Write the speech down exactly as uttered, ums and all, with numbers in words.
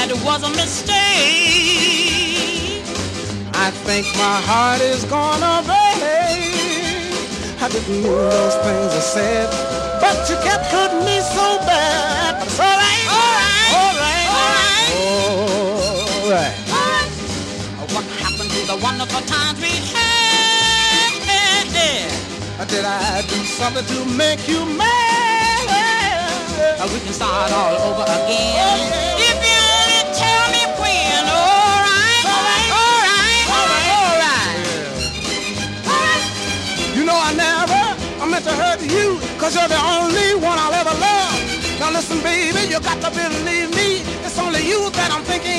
that it was a mistake. I think my heart is gonna break. I didn't mean those things I said, but you kept hurting me so bad. But it's all right, all right, all right, all right, all right. All right. What happened to the wonderful times we had? Did I do something to make you mad? We can start all over again. Oh, yeah. If you only tell me when. All right, all right, all right, all right, all right. Yeah. All right. You know I never I meant to hurt you, cause you're the only one I'll ever love. Now listen, baby, you got to believe me. It's only you that I'm thinking